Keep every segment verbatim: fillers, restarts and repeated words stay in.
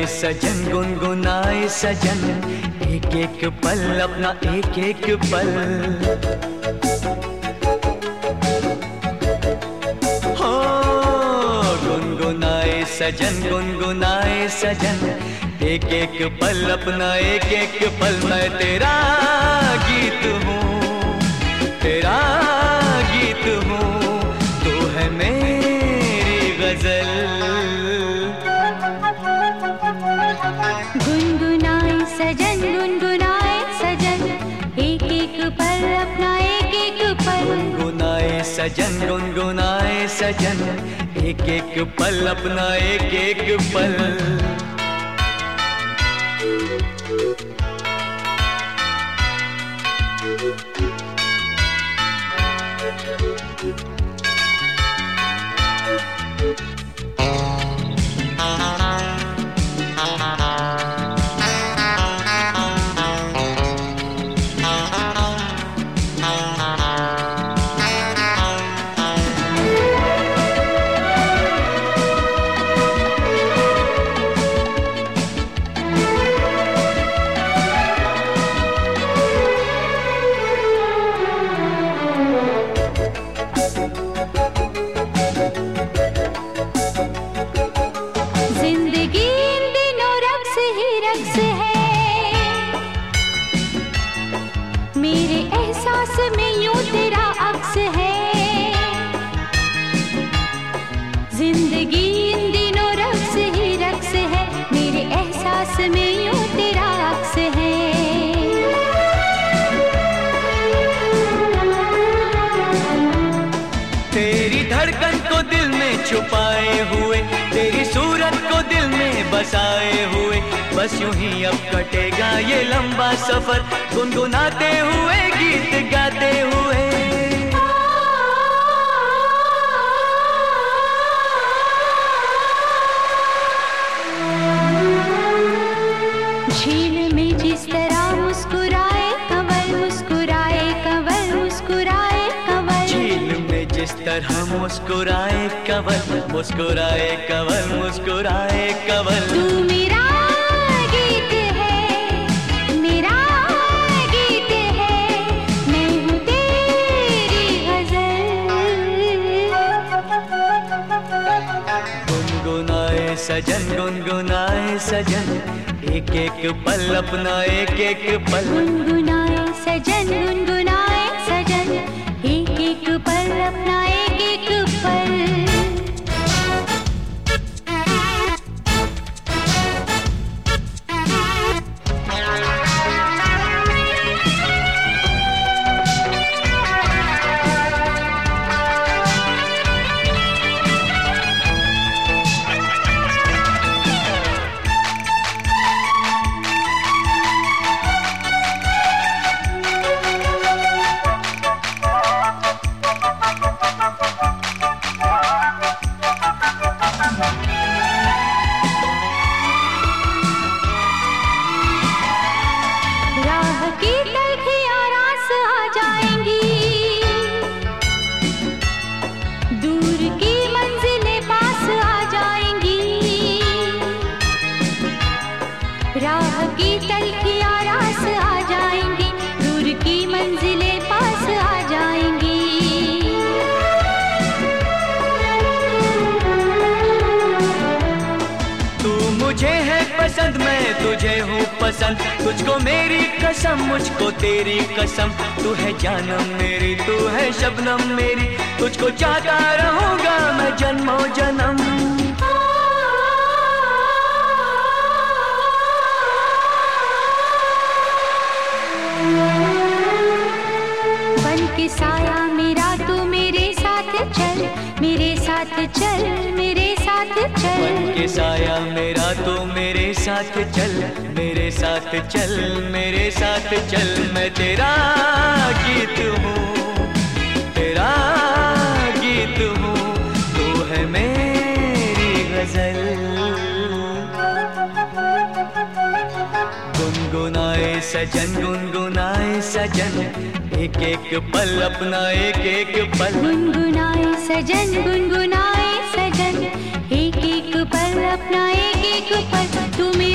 सजन गुनगुनाए सजन, एक एक पल अपना एक एक पल। हो गुनगुनाए सजन गुनगुनाए सजन, एक एक पल अपना एक एक पल। मैं तेरा गीत हूँ, तेरा गीत हूँ, तू है मेरी गजल। गुनगुनाए सजन गुनगुनाए सजन, एक एक पल अपना एक एक पल। गुनगुनाए सजन गुनगुनाए सजन, एक एक पल अपना एक एक पल। मेरे एहसास में यूं तेरा अक्स है, जिंदगी इन दिनों रक्स ही रक्स है। मेरे एहसास में यूं तेरा अक्स है। तेरी धड़कन को दिल में छुपाए हुए, तेरी सूरत को दिल में बसाए हुए, बस यूं ही अब कटेगा ये लंबा सफर, गुनगुनाते हुए गीत गाते हुए। झील में जिस तरह मुस्कुराए कंवल, मुस्कुराए कंवल, मुस्कुराए कंवल। झील में जिस तरह मुस्कुराए कंवल, मुस्कुराए कंवल, मुस्कुराए कंवल। तू मेरा गीत है, मेरा गीत है, मैं हूँ तेरी गजल। गुनगुनाए सजन गुनगुनाए सजन, एक एक पल अपना एक एक पल। गुनगुनाए सजन गुनगुनाए सजन, एक एक पल अपना एक एक पल। राह की तलखियां रास आ जाएंगी, दूर की मंजिलें पास आ जाएंगी। तू मुझे है पसंद, मैं तुझे हूँ पसंद, तुझको मेरी कसम, मुझको तेरी कसम। तू है जानम मेरी, तू है शबनम मेरी, तुझको चाहता रहूँगा मैं जन्मों जन्म। के साया मेरा तू मेरे साथ चल, मेरे साथ चल, मेरे साथ चल। बन के साया मेरा तू मेरे साथ चल, मेरे साथ चल, मेरे साथ चल। मैं तेरा गीत हूँ, तेरा गीत हूँ, तू है मेरी गजल। गुनगुनाए सजन गुनगुनाए सजन, एक एक पल अपना एक एक पल। गुनगुनाए सजन गुनगुनाए सजन, एक एक पल अपना एक एक पल। तू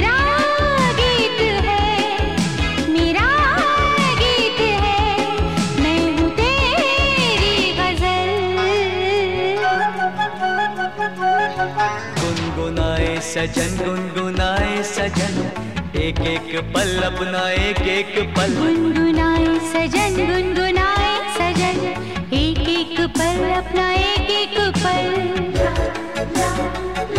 गुनगुनाए सजन गुनगुनाए सजन, एक एक पल अपना एक एक पल। गुनगुनाए सजन गुनगुनाए सजन, एक एक पल अपना एक एक पल।